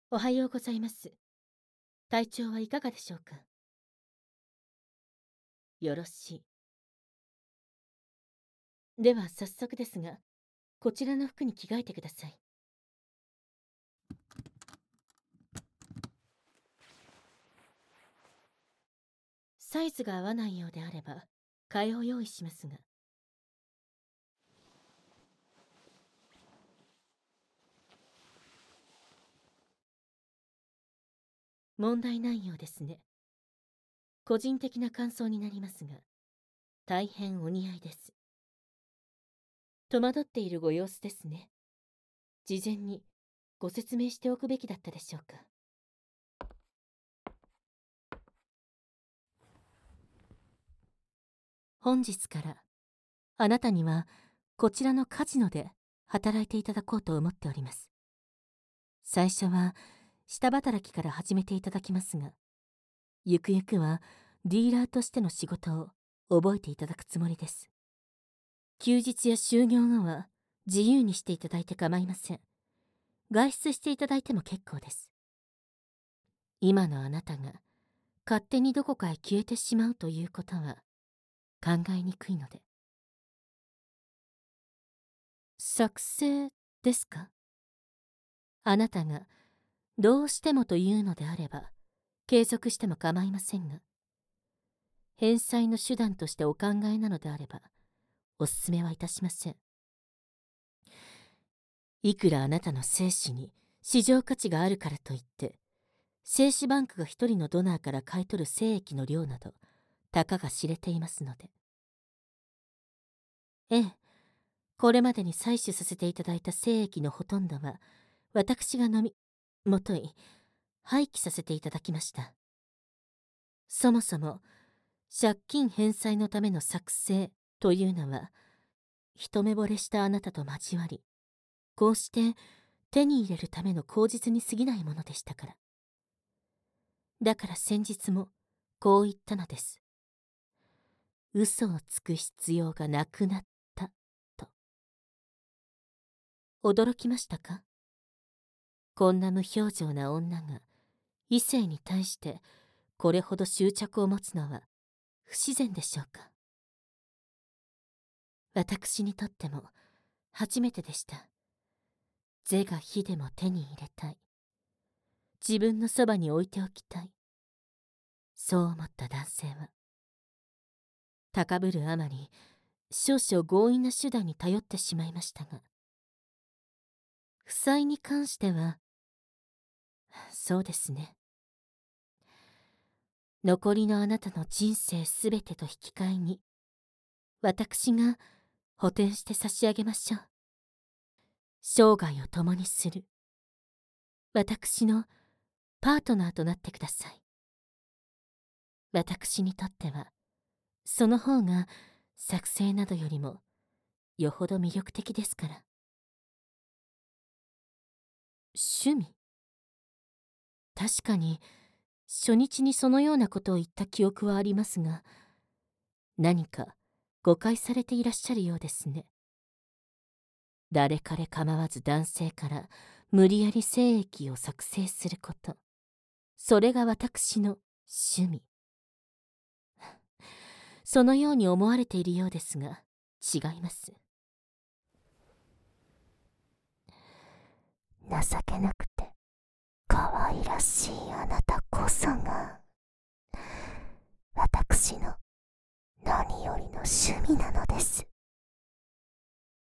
おはようございます。体調はいかがでしょうか？よろしい。では早速ですが、こちらの服に着替えてください。サイズが合わないようであれば、替えを用意しますが。問題ないようですね。個人的な感想になりますが、大変お似合いです。戸惑っているご様子ですね。事前にご説明しておくべきだったでしょうか。本日からあなたにはこちらのカジノで働いていただこうと思っております。最初は下働きから始めていただきますが、ゆくゆくはディーラーとしての仕事を覚えていただくつもりです。休日や就業後は自由にしていただいて構いません。外出していただいても結構です。今のあなたが勝手にどこかへ消えてしまうということは考えにくいので。作成ですか？あなたがどうしてもというのであれば継続しても構いませんが、返済の手段としてお考えなのであればお勧めはいたしません。いくらあなたの精子に市場価値があるからといって、精子バンクが一人のドナーから買い取る精液の量などたかが知れていますので。ええ、これまでに採取させていただいた精液のほとんどは私が飲みもとい廃棄させていただきました。そもそも借金返済のための作成というのは、一目惚れしたあなたと交わり、こうして手に入れるための口実に過ぎないものでしたから。だから先日もこう言ったのです。嘘をつく必要がなくなったと。驚きましたか？こんな無表情な女が異性に対してこれほど執着を持つのは不自然でしょうか？私にとっても初めてでした。是が非でも手に入れたい。自分のそばに置いておきたい。そう思った男性は、高ぶるあまり少々強引な手段に頼ってしまいましたが、負債に関しては、そうですね。残りのあなたの人生すべてと引き換えに、私が補填して差し上げましょう。生涯を共にする、私のパートナーとなってください。私にとっては、その方が作成などよりもよほど魅力的ですから。趣味？確かに初日にそのようなことを言った記憶はありますが、何か誤解されていらっしゃるようですね。誰彼構わず男性から無理やり精液を作成すること、それが私の趣味。そのように思われているようですが、違います。 情けなくて可愛らしいあなたこそが私の何よりの趣味なのです。